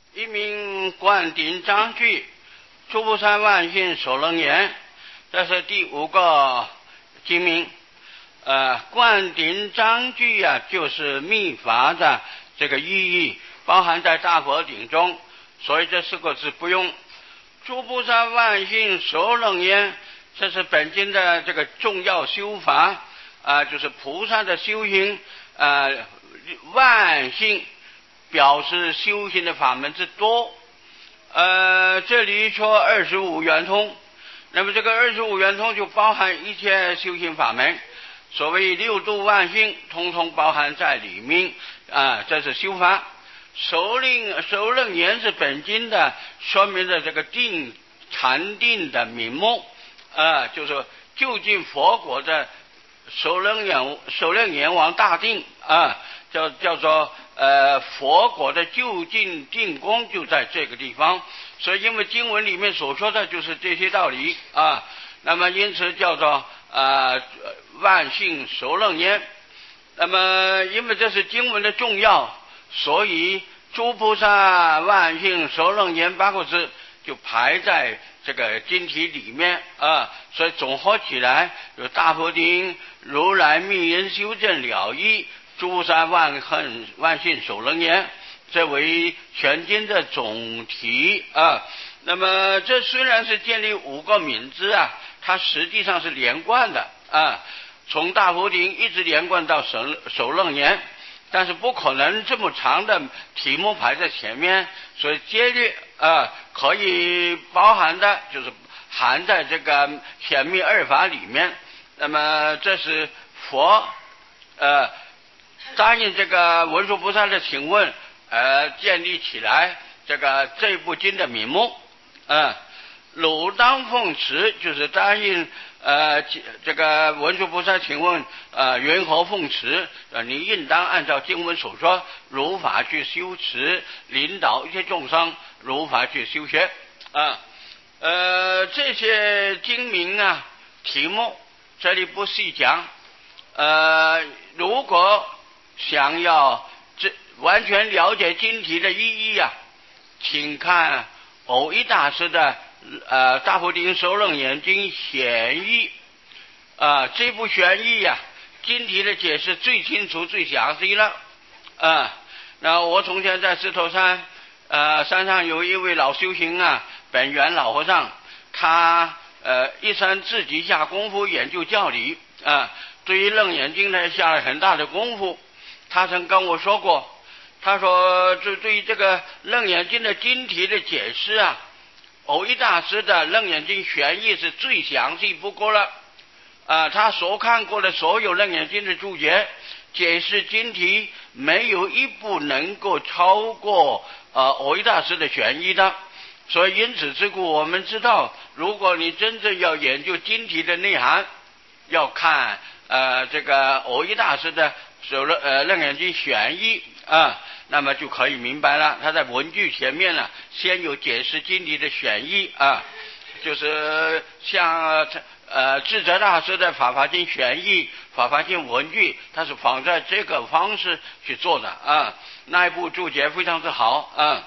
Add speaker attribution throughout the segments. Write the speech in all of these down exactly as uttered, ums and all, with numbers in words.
Speaker 1: 一名灌顶章句，诸菩萨万幸所能言。这是第五个经名。呃，灌顶章句啊，就是密法的这个意义，包含在大佛顶中，所以这四个字不用。诸菩萨万幸所能言，这是本经的这个重要修法啊、呃，就是菩萨的修行啊、呃，万幸表示修行的法门之多。呃，这里说二十五圆通，那么这个二十五圆通就包含一切修行法门，所谓六度万幸，通通包含在里面啊，这是修法。首令首楞言是本经的说明的这个定禅定的名目啊，就是究竟佛国的首楞言首楞言王大定啊，叫叫做呃佛国的究竟定功就在这个地方，所以因为经文里面所说的就是这些道理啊，那么因此叫做呃万幸首楞言。那么因为这是经文的重要，所以诸菩萨万幸首楞言八个字就排在这个经题里面啊，所以总合起来有大佛顶如来密因修正了义，诸菩萨万恨万幸首楞言，这为全经的总题啊。那么这虽然是建立五个名字啊，它实际上是连贯的啊，从大佛顶一直连贯到首首楞言，但是不可能这么长的题目排在前面，所以接略啊可以包含的就是含在这个显密二法里面。那么这是佛呃答应这个文殊菩萨的请问而建立起来这个这部经的名目啊。汝当奉持就是答应呃这个文殊菩萨请问呃缘何奉持，呃你应当按照经文所说如法去修持，领导一切众生如法去修学啊。呃这些经名啊题目这里不细讲，呃如果想要这完全了解经题的意义啊，请看藕益大师的呃大佛顶首楞严经玄义啊、呃，这部玄义啊经题的解释最清楚最详细了啊。那我从前在石头山呃山上有一位老修行啊，本源老和尚，他呃一生自己下功夫研究教理啊，对于楞严经呢下了很大的功夫。他曾跟我说过，他说对对于这个楞严经的经题的解释啊，藕益大师的楞严经玄义是最详细不过了啊，他所看过的所有楞严经的注解解释经题，没有一部能够超过呃藕益大师的玄义的。所以因此之故，我们知道，如果你真正要研究经题的内涵，要看呃这个藕益大师的首楞呃楞严经玄义啊，那么就可以明白了。他在文句前面呢，先有解释经题的玄义啊，就是像呃智者大师的法华经玄义、法华经文句，他是仿照这个方式去做的啊，那一部注解非常之好啊。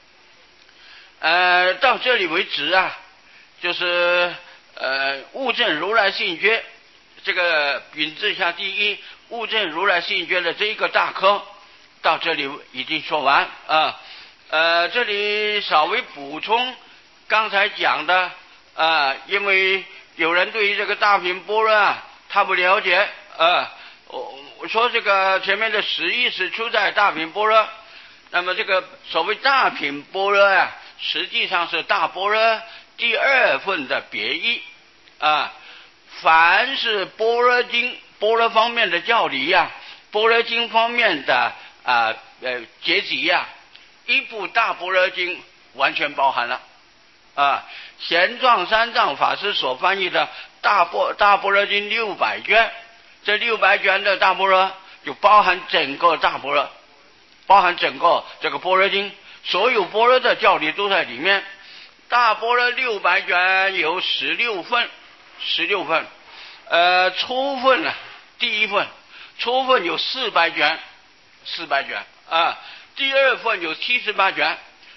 Speaker 1: 呃，到这里为止啊，就是呃悟证如来性觉这个品质下第一，悟证如来性觉的这一个大科到这里已经说完啊。呃，这里稍微补充刚才讲的啊，因为有人对于这个大品般若啊他不了解啊，我我说这个前面的实义是出在大品般若，那么这个所谓大品般若啊，实际上是大般若第二份的别义啊。凡是般若经般若方面的教理呀、啊，般若经方面的啊呃结集呀、啊，一部大般若经完全包含了啊。玄奘三藏法师所翻译的大般大般若经六百卷，这六百卷的大般若就包含整个大般若，包含整个这个般若经，所有般若的教理都在里面。大般若六百卷有十六份，十六份，呃，初份呢、啊，第一份，初份有四百卷，四百卷啊，第二份有七十八卷，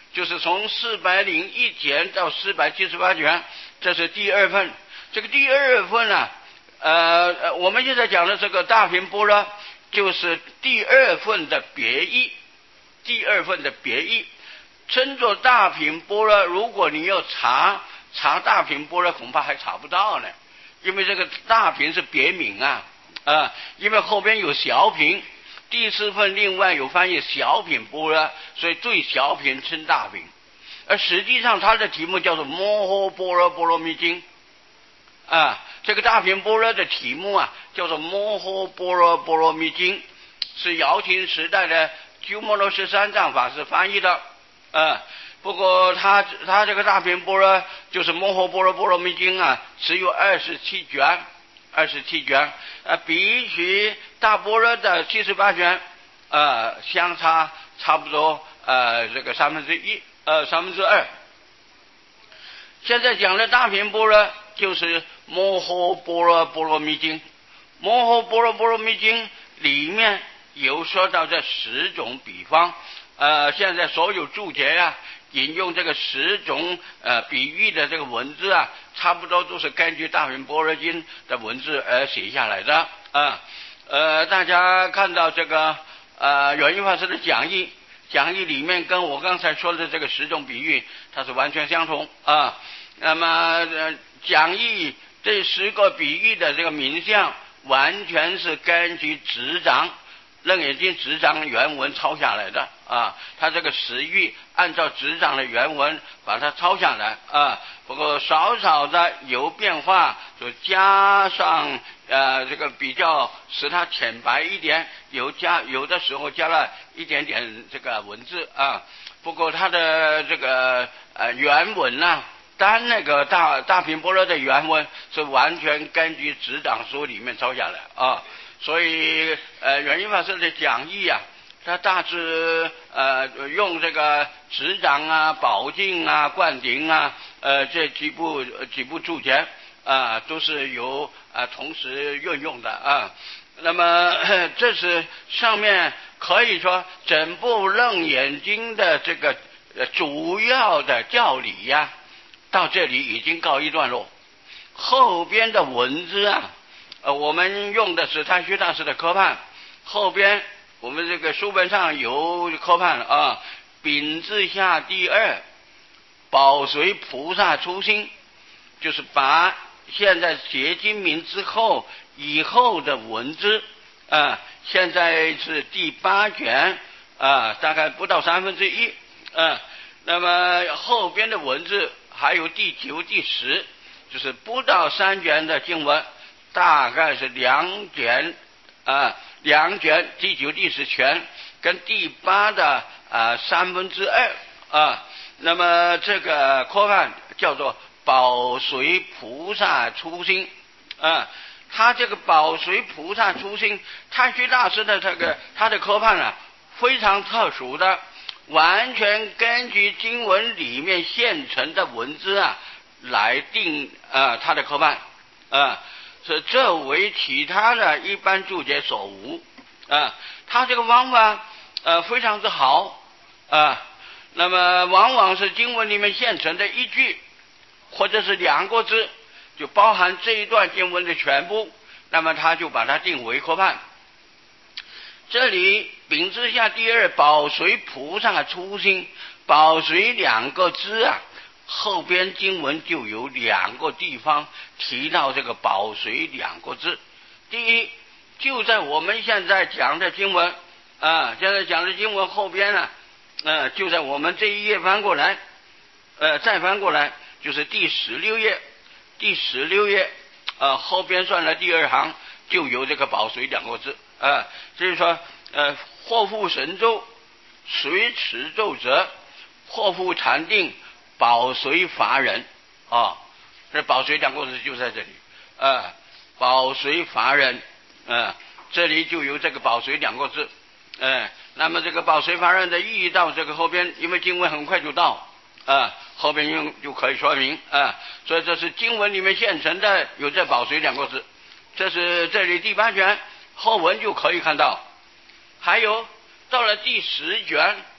Speaker 1: 就是从四百零一卷到四百七十八卷，这是第二份。这个第二份呢，呃，我们现在讲的这个大品般若，就是第二份的别义，第二份的别义，称作大品般若。如果你要查查大品般若，恐怕还查不到呢，因为这个大品是别名啊，啊、呃，因为后边有小品。第四份另外有翻译小品般若，所以对小品称大品，而实际上它的题目叫做摩诃般若波罗蜜经啊。这个大品般若的题目啊叫做摩诃般若波罗蜜经，是瑶琴时代的鸠摩罗什三藏法师翻译的啊。不过他他这个大品般若就是摩诃般若波罗蜜经啊，只有二十七卷。二十七卷，呃，比起大般若的七十八卷，呃，相差差不多呃这个三分之一，呃三分之二。现在讲的大品般若就是摩诃般若波罗蜜经，摩诃般若波罗蜜经里面有说到这十种比方，呃，现在所有注解啊。引用这个十种呃比喻的这个文字啊，差不多都是根据大品般若经的文字而写下来的啊。呃，大家看到这个呃圆寂法师的讲义，讲义里面跟我刚才说的这个十种比喻，它是完全相同啊。那么、呃、讲义这十个比喻的这个名相，完全是根据执掌楞严经执掌原文抄下来的啊，他这个十喻按照执掌的原文把它抄下来啊，不过少少的有变化，就加上呃这个比较使它浅白一点，有加有的时候加了一点点这个文字啊，不过它的这个呃原文呢、啊，单那个大大品般若的原文是完全根据执掌书里面抄下来啊。所以，呃，圆寂法师的讲义啊，他大致呃用这个执掌啊、宝镜啊、灌顶啊，呃这几部几部注解啊，都是有啊同时运用的啊。那么这是上面可以说整部楞严经的这个主要的教理呀、啊，到这里已经告一段落，后边的文字啊。呃，我们用的是太虚大师的科判，后边我们这个书本上有科判啊，丙字下第二，宝随菩萨初心，就是把现在结经名之后以后的文字啊，现在是第八卷啊，大概不到三分之一啊，那么后边的文字还有第九、第十，就是不到三卷的经文。大概是两卷啊，两卷第九、第十全跟第八的啊三分之二啊。那么这个科判叫做宝随菩萨初心啊。他这个宝随菩萨初心，太虚大师的这个他的科判啊，非常特殊的，完全根据经文里面现成的文字啊来定啊他的科判啊。是这为其他的一般注解所无啊，他这个方法呃非常之好啊。那么往往是经文里面现成的一句或者是两个字，就包含这一段经文的全部，那么他就把它定为科判。这里丙字下第二，宝随菩萨初心，宝随两个字啊。后边经文就有两个地方提到这个宝随两个字。第一，就在我们现在讲的经文啊，现在讲的经文后边呢、啊，呃，就在我们这一页翻过来，呃，再翻过来就是第十六页，第十六页呃后边算了第二行就有这个宝随两个字啊，就是说呃，或复神咒，随持咒者，或复禅定。宝随法忍啊，这宝随两个字就在这里啊，宝随法忍啊，这里就有这个宝随两个字，哎、啊，那么这个宝随法忍的意义到这个后边，因为经文很快就到啊，后边用就可以说明啊，所以这是经文里面现成的有这宝随两个字，这是这里第八卷后文就可以看到，还有到了第十卷。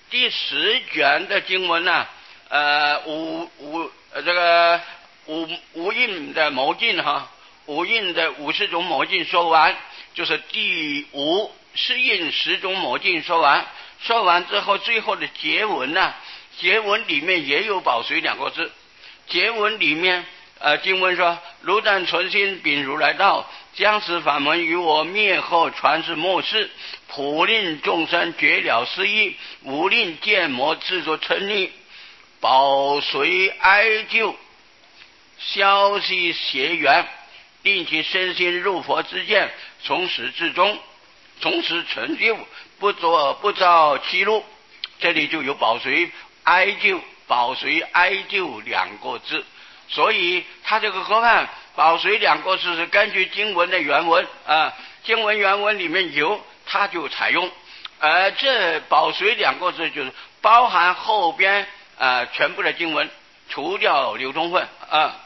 Speaker 1: 第十卷的经文呢、啊，呃，五五呃这个五五印的魔镜哈，五印的五十种魔镜说完，就是第五十印十种魔镜说完，说完之后，最后的结文呢、啊，结文里面也有保随两个字，结文里面呃经文说：如但存心秉如来道，将此法门于我灭后传世末世，普令众生绝了思议，无令见魔自作嗔逆，保随哀救，消息邪缘，令其身心入佛之见，从始至终，从此成就，不作不造欺辱。这里就有保随哀救，保随哀救两个字，所以他这个科判保随两个字是根据经文的原文啊，经文原文里面有，他就采用，而这保随两个字就是包含后边啊全部的经文，除掉流通分啊。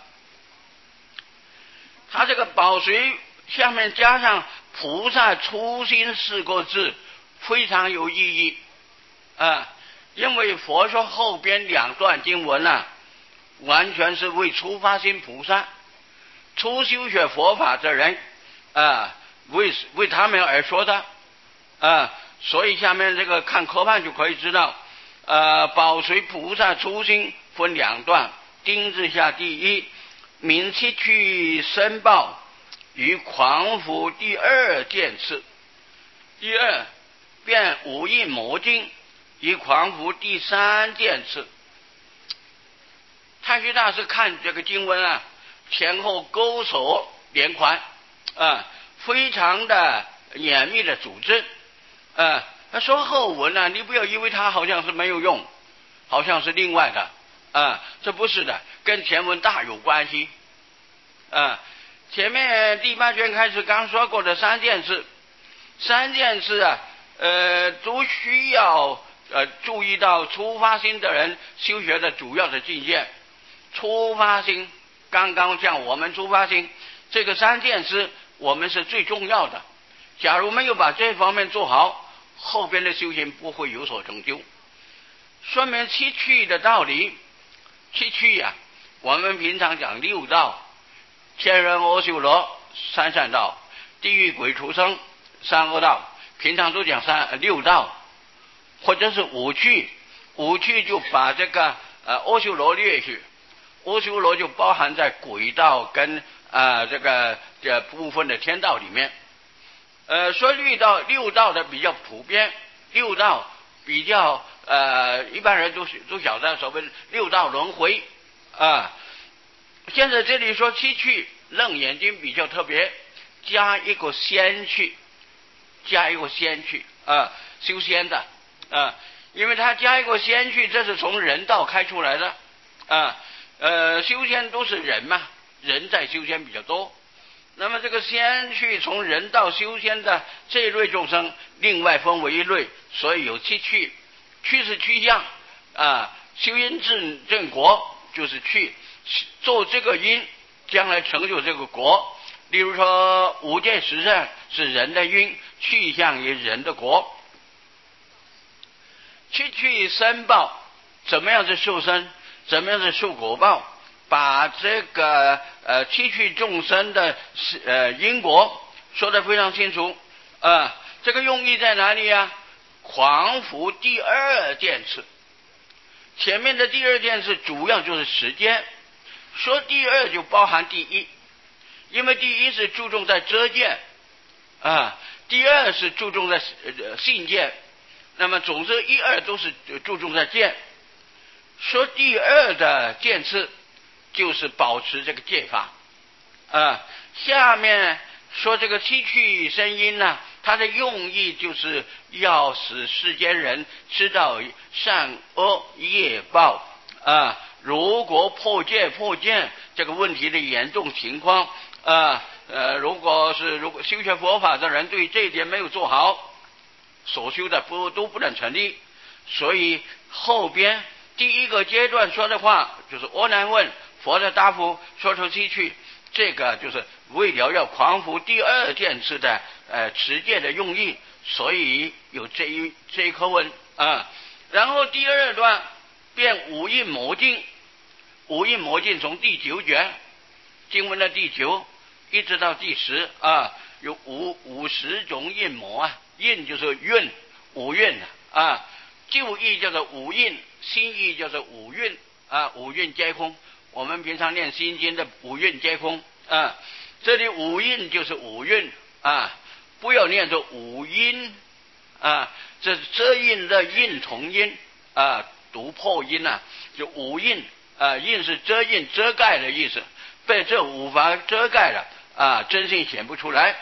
Speaker 1: 他这个保随下面加上菩萨初心四个字，非常有意义啊，因为佛说后边两段经文啊，完全是为初发心菩萨、初修学佛法的人啊，为为他们而说的啊，所以下面这个看科判就可以知道，呃，保随菩萨初心分两段，丁字下第一，明七去申报于狂夫第二件次，第二变五印魔镜于狂夫第三件次。太虚大师看这个经文啊，前后勾手连环啊，非常的严密的组织啊。他说后文呢、啊，你不要以为它好像是没有用，好像是另外的啊，这不是的，跟前文大有关系啊。前面第八卷开始刚说过的三件事，三件事啊，呃，都需要呃注意到初发心的人修学的主要的境界。初发心，刚刚像我们初发心这个三件事，我们是最重要的。假如没有把这方面做好，后边的修行不会有所成就。说明七趣的道理，七趣呀、啊，我们平常讲六道：天人阿修罗三善道，地狱鬼畜生三恶道，平常都讲三六道，或者是五趣。五趣就把这个呃阿修罗列去。阿修罗就包含在鬼道跟啊、呃、这个这部分的天道里面。呃，说六道六道的比较普遍，六道比较呃一般人都都晓得所谓六道轮回啊。现在这里说七趣，楞严经比较特别，加一个仙趣，加一个仙趣啊，修仙的啊，因为他加一个仙趣，这是从人道开出来的啊。呃，修仙都是人嘛，人在修仙比较多。那么这个仙趣从人道修仙的这一类众生，另外分为一类，所以有七趣。趣是趋向啊，修因正正果就是去做这个因，将来成就这个果。例如说五戒十善是人的因，去向于人的果。七趣申报，怎么样是受生？怎么样是受果报？把这个呃七趣众生的呃因果说得非常清楚啊、呃。这个用意在哪里啊？狂夫第二件事，前面的第二件事主要就是时间，说第二就包含第一，因为第一是注重在遮见啊，第二是注重在呃信见，那么总之一二都是注重在见。说第二的见次就是保持这个戒法啊。下面说这个七趣声音呢，它的用意就是要使世间人知道善恶业报啊。如果破戒破戒这个问题的严重情况啊，呃，如果是如果修学佛法的人对这一点没有做好，所修的不都不能成立。所以后边第一个阶段说的话就是阿难问佛的答复，说出七趣，这个就是为了要狂夫第二件事的呃持戒的用意，所以有这一这一课文啊。 然后第二段变五印魔镜，五印魔镜从第九卷经文的第九一直到第十啊，有五五十种印魔啊，印就是运，五运啊，旧义叫做五印，新义叫做五运啊，五运皆空。我们平常念心经的五蕴皆空啊，这里五蕴就是五蕴啊，不要念作五音啊，这遮印的印同音啊，读破音啊，就五印啊，印是遮印遮盖的意思，被这五法遮盖了啊，真性显不出来。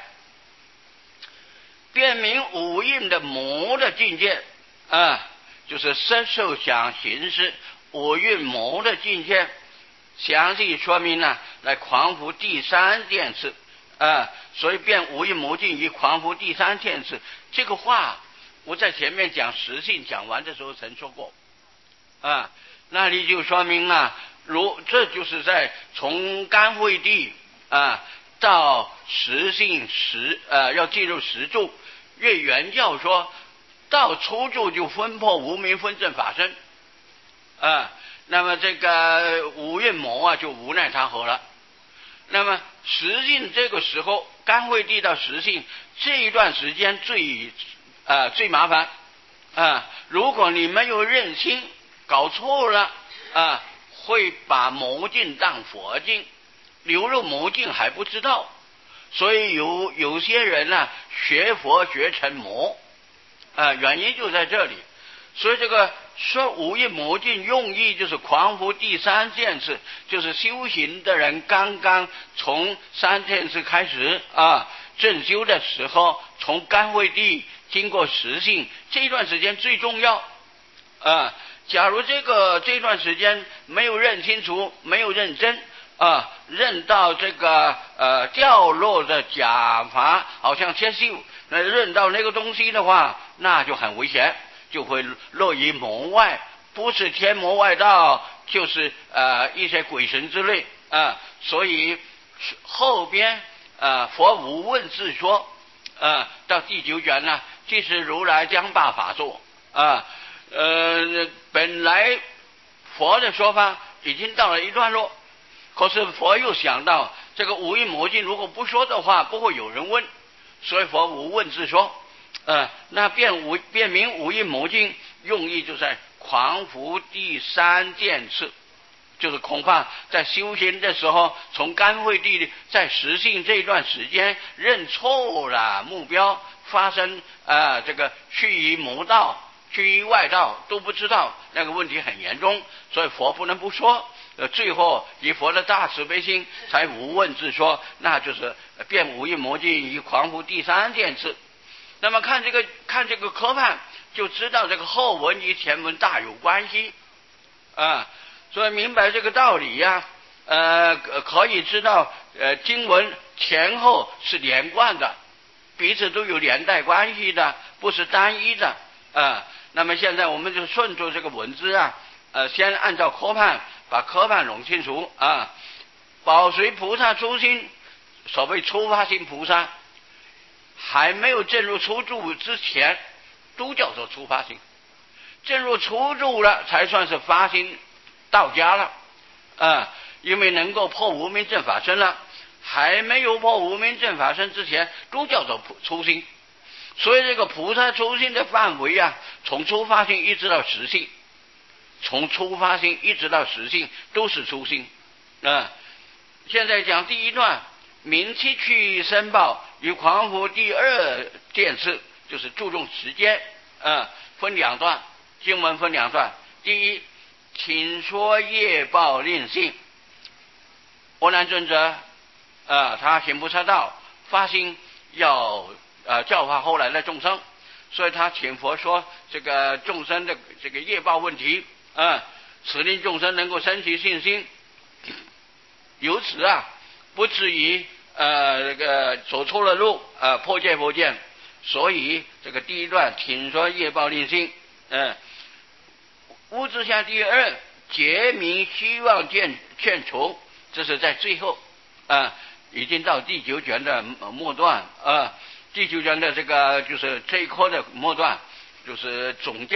Speaker 1: 辨明五印的魔的境界啊，就是色受想行识五蕴魔的境界。详细说明呢，来狂伏第三件事啊，所以变五蕴魔境以狂伏第三件事。这个话我在前面讲实性讲完的时候曾说过啊，那里就说明了，如这就是在从干慧地啊到实性实呃要进入实住，越原教说到初住就分破无明分正法身啊。那么这个五蕴魔啊就无奈他何了。那么实性这个时候干慧地到实性这一段时间最呃最麻烦啊，如果你没有认清搞错了啊，会把魔境当佛境，流入魔境还不知道。所以有有些人呢、啊、学佛学成魔啊，原因就在这里。所以这个说五蕴魔境用意就是狂伏第三件事，就是修行的人刚刚从三件事开始啊正修的时候，从干慧地经过实性这段时间最重要啊。假如这个这段时间没有认清楚，没有认真啊，认到这个呃掉落的假法，好像切秀，那认到那个东西的话，那就很危险。就会落于魔外，不是天魔外道，就是呃一些鬼神之类啊。所以后边啊佛无问自说啊，到第九卷呢，即是如来将罢法说啊。呃，本来佛的说法已经到了一段落，可是佛又想到这个五蕴魔境如果不说的话，不会有人问，所以佛无问自说。呃，那辨五辨明五蕴魔境用意就在狂伏第三件事，就是恐怕在修行的时候，从干慧地在实性这段时间认错了目标，发生啊、呃、这个去于魔道、去于外道都不知道，那个问题很严重，所以佛不能不说。呃，最后以佛的大慈悲心才无问自说，那就是辨五蕴魔境以狂伏第三件事。那么看这个看这个科判就知道这个后文与前文大有关系啊，所以明白这个道理呀、啊，呃，可以知道呃经文前后是连贯的，彼此都有连带关系的，不是单一的啊。那么现在我们就顺着这个文字啊，呃，先按照科判把科判弄清楚啊。保随菩萨初心，所谓初发心菩萨。还没有证入初住之前，都叫做初发心；证入初住了，才算是发心到家了啊！因为能够破无明正法身了，还没有破无明正法身之前，都叫做初心。所以这个菩萨初心的范围啊，从初发心一直到实性，从初发心一直到实性都是初心啊。现在讲第一段。明期去申报与狂伏第二件事，就是注重时间啊，分两段，经文分两段。第一，请说业报令信。阿难尊者啊，他行菩萨道，发心要呃教化后来的众生，所以他请佛说这个众生的这个业报问题啊，使令众生能够升起信心，由此啊不至于呃，这个走错了路，呃，破戒破见，所以这个第一段请说业报令信，嗯、呃，无之下第二结明希望见劝除，这是在最后啊、呃，已经到第九卷的末段啊、呃，第九卷的这个就是这一科的末段，就是总结的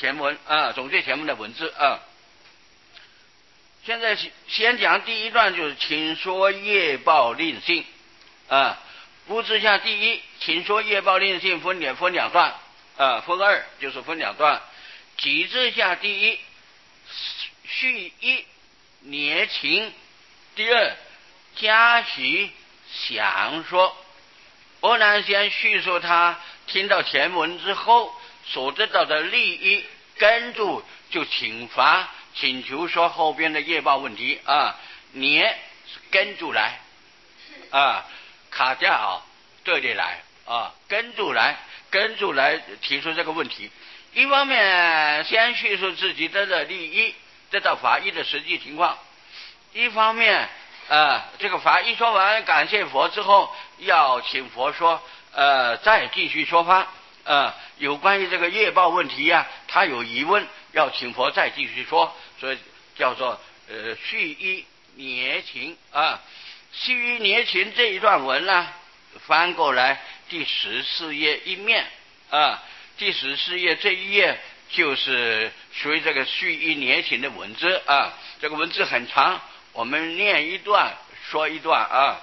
Speaker 1: 前文啊，总结前文的文字啊。现在先讲第一段，就是请说业报令信啊。布置下第一，请说业报令信分两分两段啊，分二就是分两段。几字下第一，序一年情，第二嘉许详说。阿难先叙述他听到前文之后所得到的利益，跟住就请发请求说后边的业报问题啊，年跟住来啊，卡掉对里来啊，跟住来跟住来提出这个问题。一方面先叙述自己得的利益，得到法医的实际情况；一方面啊，这个法医说完感谢佛之后，要请佛说呃再继续说法啊，有关于这个业报问题呀、啊，他有疑问，要请佛再继续说，所以叫做呃续一年情啊。续一年情这一段文呢，翻过来第十四页一面啊，第十四页这一页就是属于这个续一年情的文字啊。这个文字很长，我们念一段说一段啊。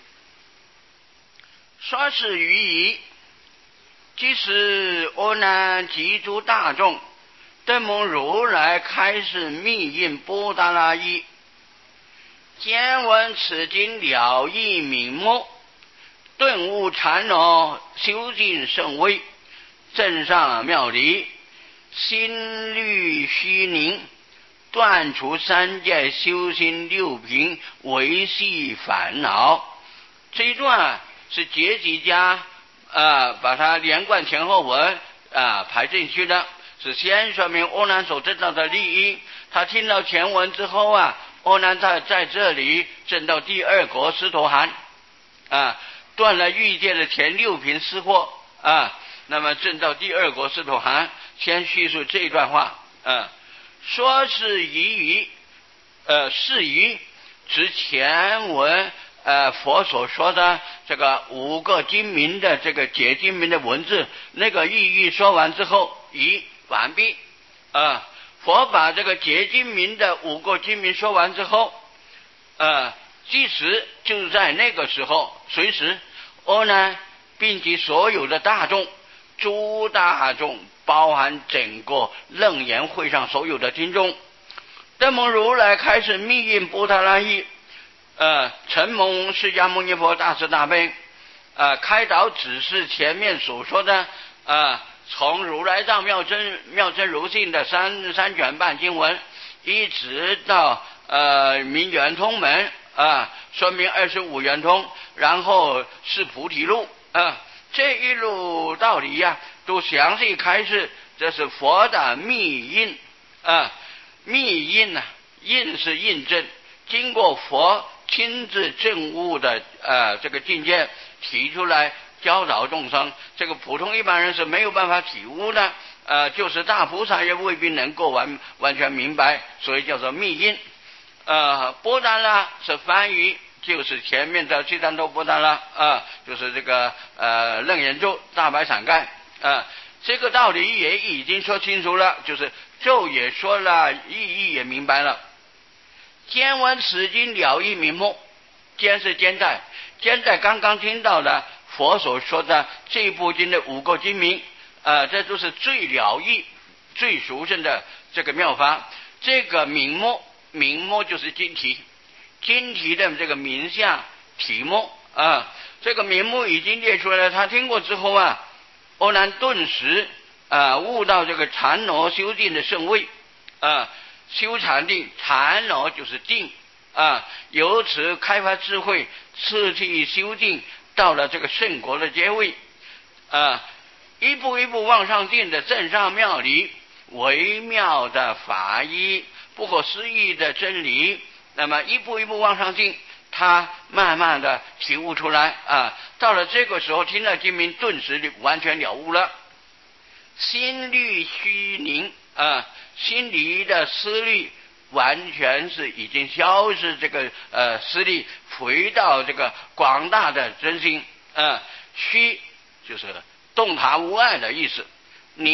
Speaker 1: 说是于矣，即使阿难及诸大众，登蒙如来开示密印波达拉义，见闻此经了义明目，顿悟禅罗，修净圣威，正上妙理，心虑虚宁，断除三界修心六品维系烦恼。这一段是结集家啊，把它连贯前后文啊排进去的，是先说明阿难所得到的利益。他听到前文之后啊，阿难在在这里证到第二国斯陀含啊，断了欲界的前六品私货啊，那么证到第二国斯陀含，先叙述这一段话啊，说是宜于呃是于指前文呃佛所说的这个五个经名的这个解经名的文字，那个意义说完之后已完毕啊。佛把这个解经名的五个经名说完之后，呃，即使就在那个时候，随时阿难并及所有的大众，诸大众包含整个楞严会上所有的听众，登蒙如来开始密印波达拉义，呃，承蒙释迦牟尼佛大慈大悲，呃，开导指示前面所说的呃从如来藏妙真妙真如性的三三卷半经文，一直到呃明圆通门啊、呃，说明二十五圆通，然后是菩提路啊、呃，这一路道理呀、啊，都详细开示，这是佛的密印啊，密印呐、啊，印是印证，经过佛亲自证悟的呃这个境界提出来。教导众生，这个普通一般人是没有办法体悟的，呃，就是大菩萨也未必能够完完全明白，所以叫做密印。呃，波达拉是翻译，就是前面的七三多波达拉啊、呃，就是这个呃楞严咒大白伞盖啊、呃，这个道理也已经说清楚了，就是咒也说了，意义也明白了。见闻此经了义明目，见是见在，见在刚刚听到的。佛所说的这部经的五个经名，呃，这都是最了义、最殊胜的这个妙法。这个名目，名目就是经题，经题的这个名相题目啊，这个名目已经列出来了。他听过之后啊，阿难顿时啊悟到这个禅罗修定的圣位啊，修禅定，禅罗就是定啊，由此开发智慧，次第修定。到了这个圣国的阶位啊，一步一步往上进的正上妙理，微妙的法义，不可思议的真理，那么一步一步往上进，他慢慢的体悟出来啊。到了这个时候，听了经名，顿时完全了悟了，心虑虚宁啊，心里的思虑完全是已经消失，这个呃思虑回到这个广大的真心啊，虚就是洞察无碍的意思，宁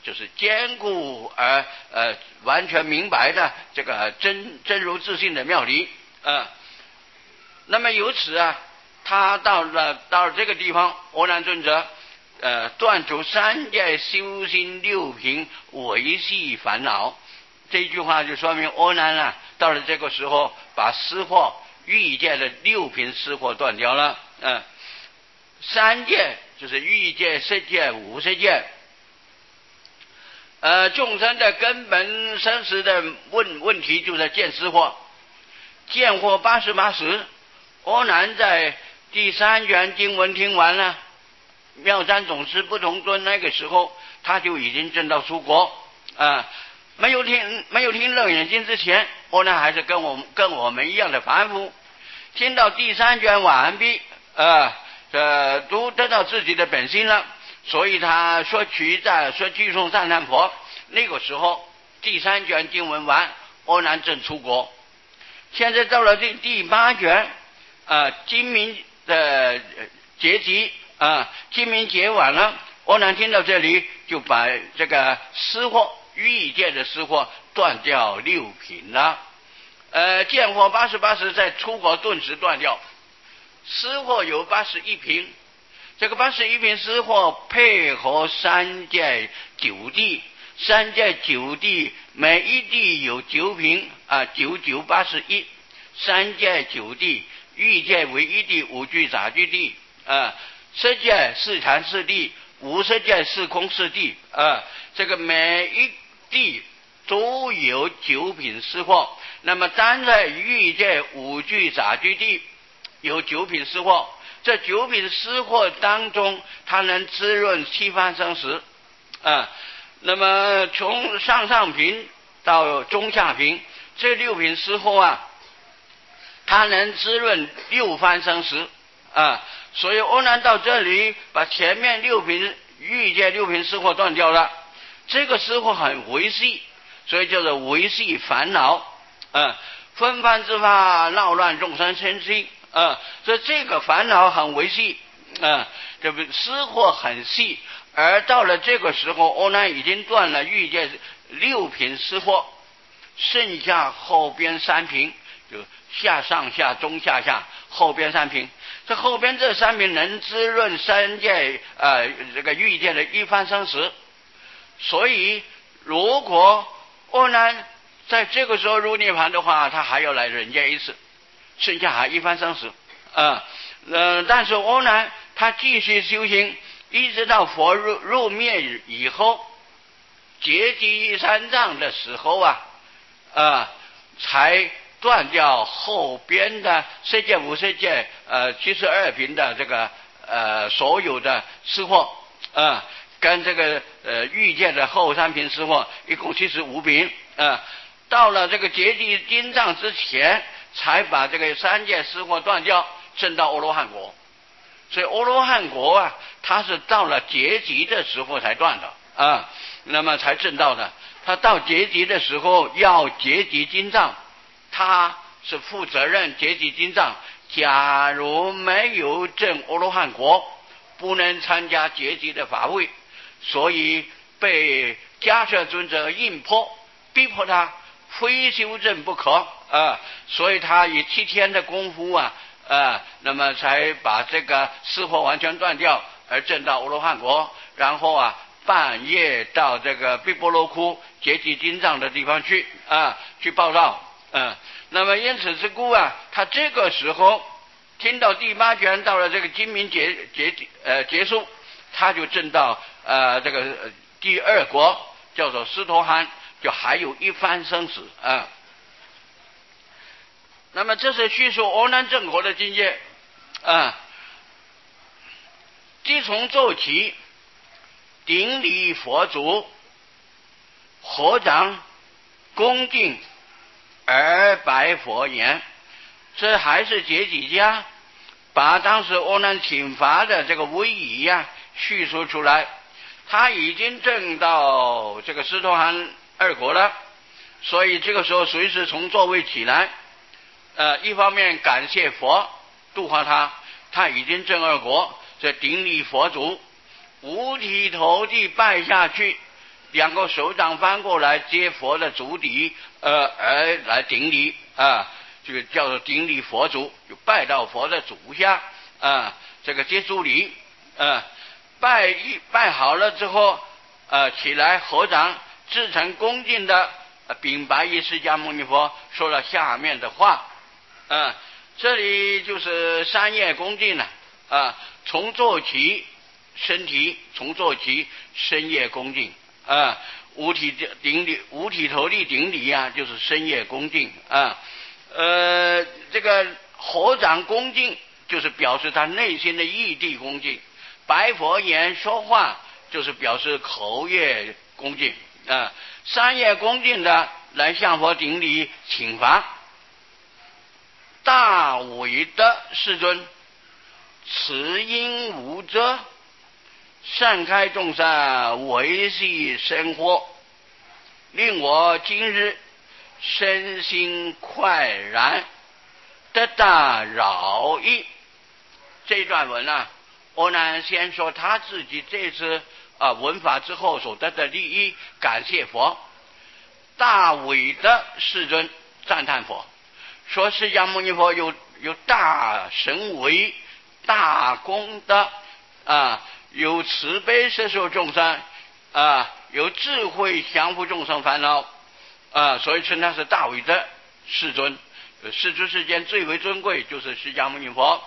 Speaker 1: 就是坚固而呃完全明白的这个真真如自性的妙理啊、呃。那么由此啊，他到了到了这个地方，阿难尊者呃断除三界修心六品维系烦恼。这句话就说明阿难啊，到了这个时候，把私货欲界的六品私货断掉了。嗯、呃，三界就是欲界、色界、无色界。呃，众生的根本生死的问问题就在见思惑，见惑八十八时，阿难在第三卷经文听完了，妙山总师不同尊那个时候，他就已经证到出国啊。呃没有听没有听楞严经之前，阿难还是跟我们跟我们一样的凡夫。听到第三卷完毕，呃，呃，都得到自己的本心了，所以他说取赞说具颂赞叹佛。那个时候第三卷经文完，阿难正出国。现在到了第第八卷，呃，经明的结集啊，经明结完了，阿难听到这里就把这个私货。欲界的私货断掉六品了，呃，见货八十八时在出国顿时断掉，私货有八十一品，这个八十一品私货配合三界九地，三界九地每一地有九品啊，九九八十一，三界九地，欲界为一地，五具杂居地啊，色界是禅四地，无色界是空四地啊，这个每一地都有九品私货，那么单在欲界五具杂居地有九品私货，这九品私货当中，它能滋润七番生死啊。那么从上上品到中下品，这六品私货啊，它能滋润六番生死啊。所以阿难到这里把前面六品欲界六品私货断掉了。这个时候很维系，所以叫做维系烦恼啊，纷繁之法闹乱众生身心啊，所以这个烦恼很维系啊，这个私货很细，而到了这个时候，阿难已经断了欲界六品私货，剩下后边三品，就下上下中下下后边三品，这后边这三品能滋润三界呃这个欲界的一番生死。所以如果阿难在这个时候入涅槃的话，他还要来人间一次，剩下还一番生死啊。呃，但是阿难他继续修行，一直到佛入入灭以后，结集三藏的时候啊啊，才断掉后边的色界无色界呃七十二品的这个呃所有的私货啊。跟这个呃欲界的后三品私货一共七十五品啊，到了这个结集经藏之前，才把这个三界私货断掉，证到阿罗汉国。所以阿罗汉国啊，它是到了结集的时候才断的啊，那么才证到的。他到结集的时候要结集经藏，他是负责任结集经藏。假如没有证阿罗汉国，不能参加结集的法会。所以被迦叶尊者硬迫，逼迫他非修正不可啊！所以他以七天的功夫啊啊，那么才把这个私货完全断掉，而证到阿罗汉国。然后啊，半夜到这个毕波罗窟结集经藏的地方去啊，去报道。嗯、啊，那么因此之故啊，他这个时候听到第八卷到了这个经明结结呃结束。他就证到呃这个、呃、第二国叫做斯陀含，就还有一番生死啊。那么这是叙述阿难正果的境界啊。即从奏起，顶礼佛祖，合掌恭敬而白佛言：这还是解己家，把当时阿难请法的这个威仪呀、啊。叙述出来，他已经证到这个斯陀含二国了，所以这个时候随时从座位起来，呃，一方面感谢佛度化他，他已经证二国，这顶礼佛祖，五体投地拜下去， 两个手掌翻过来接佛的足底，呃，而来顶礼啊，这个叫做顶礼佛足，就拜到佛的足下啊，这个接足礼啊，拜一拜好了之后，呃，起来合掌，至诚恭敬的禀白于释迦牟尼佛，说了下面的话啊，这里就是三业恭敬了啊，从坐起。身体从坐起，身业恭敬啊，五体顶礼，五体投地顶礼啊，就是身业恭敬啊。呃，这个合掌恭敬，就是表示他内心的意地恭敬；白佛言说话，就是表示口业恭敬啊。三业恭敬的来向佛顶礼请法。大伟的世尊，慈音无遮。善开众生维系生活，令我今日身心快然，得大饶益。这段文啊，阿难先说他自己这次啊闻法之后所得的利益，感谢佛。大伟的世尊赞叹佛，说释迦牟尼佛有有大神威、大功德啊。有慈悲摄受众生啊，有智慧降伏众生烦恼啊，所以称他是大伟的世尊。世出世间最为尊贵就是释迦牟尼佛。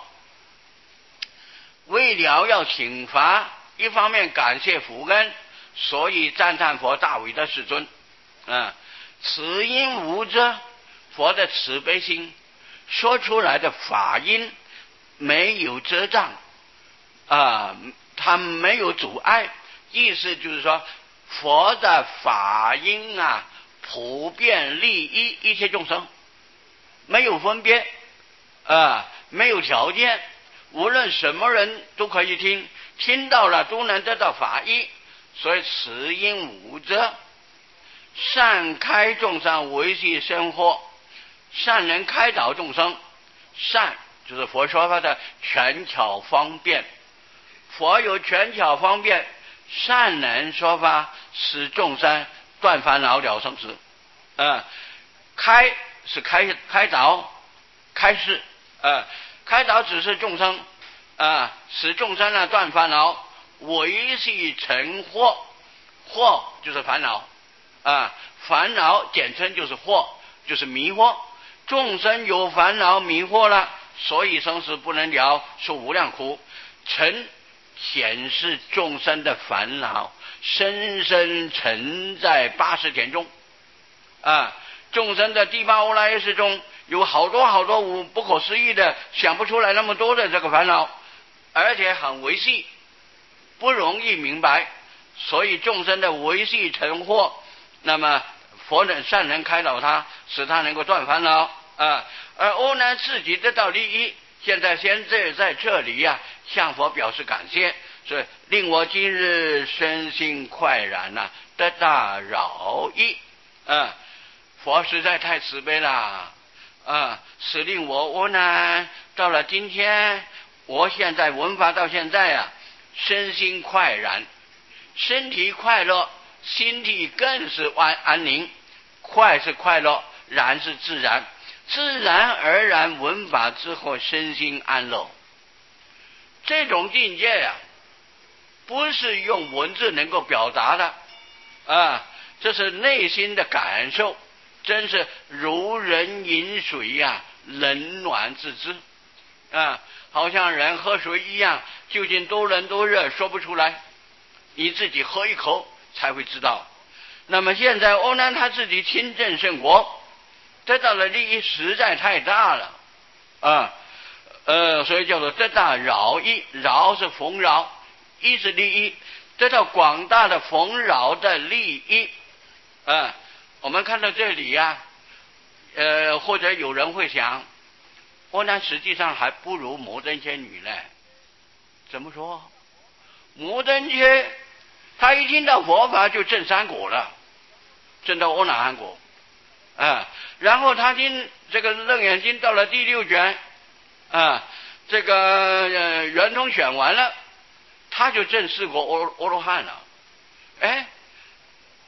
Speaker 1: 为了要请法，一方面感谢福恩，所以赞叹佛大伟的世尊啊。慈音无遮，佛的慈悲心说出来的法音没有遮障啊。它没有阻碍，意思就是说，佛的法音啊，普遍利益一切众生，没有分别啊，没有条件，无论什么人都可以听，听到了都能得到法益，所以慈音无遮，善开众生维系生活，善能开导众生，善就是佛说法的权巧方便。佛有权巧方便，善能说法，使众生断烦恼了生死。啊，开是开开导，开示啊，开导只是众生啊，使众生呢断烦恼，维系成惑，惑就是烦恼啊，烦恼简称就是惑，就是迷惑。众生有烦恼迷惑了，所以生死不能了，受无量苦。成显示众生的烦恼深深沉在八十田中啊！众生的第八阿赖耶识中有好多好多无不可思议的，想不出来那么多的这个烦恼，而且很维系，不容易明白，所以众生的维系成惑，那么佛能善能开导他，使他能够断烦恼啊！而阿难自己得到利益。现在先在在这里呀、啊，向佛表示感谢，所以令我今日身心快然呐、啊，得大饶益啊！佛实在太慈悲了啊，使令我阿难到了今天，我现在闻法到现在啊，身心快然，身体快乐，心地更是安安宁，快是快乐，然是自然。自然而然闻法之后身心安乐，这种境界呀、啊，不是用文字能够表达的啊，这是内心的感受，真是如人饮水呀、啊，冷暖自知啊，好像人喝水一样，究竟多冷多热说不出来，你自己喝一口才会知道。那么现在阿难他自己亲证圣果，得到的利益实在太大了啊，呃，所以叫做得大饶益，饶是逢饶，益是利益，得到广大的逢饶的利益啊。我们看到这里呀、啊，呃，或者有人会想，阿难实际上还不如摩登仙女呢。怎么说？摩登仙他一听到佛法就证三果了，证到阿那含果啊，然后他听这个楞严经到了第六卷啊，这个呃圆通选完了，他就证四果阿阿罗汉了。哎，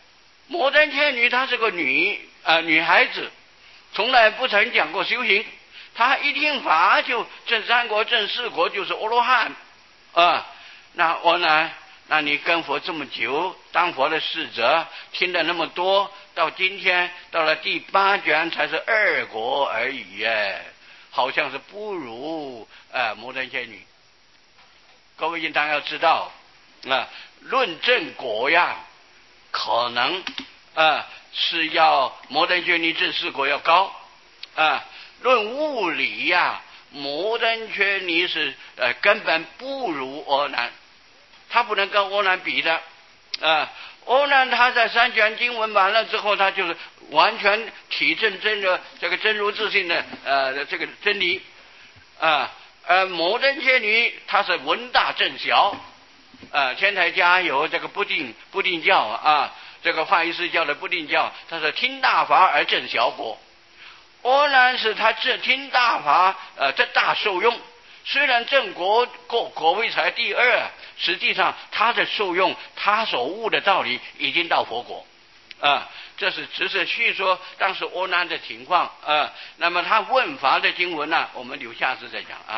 Speaker 1: 摩登伽女她是个女呃女孩子，从来不曾讲过修行，她一听法就证三国证四国就是阿罗汉啊。那我呢？那你跟佛这么久，当佛的侍者，听了那么多，到今天到了第八卷才是二国而已耶，好像是不如呃摩登伽女。各位应当要知道啊，论证果呀，可能啊是要摩登伽女证四国要高啊，论物理呀，摩登伽女是呃根本不如阿难。他不能跟阿难比的啊！阿难他在三卷经文完了之后，他就是完全体证真的这个真如自性的呃这个真理啊。呃，摩登伽女他是闻大正小啊，天台家有这个不定不定教啊，这个法义寺教的不定教，他是听大法而证小果。阿难是他这听大法呃这大受用。虽然正果果果位才第二，实际上他的受用，他所悟的道理已经到佛果啊。这是只是叙说当时阿难的情况啊。那么他问法的经文呢，我们留下次再讲啊。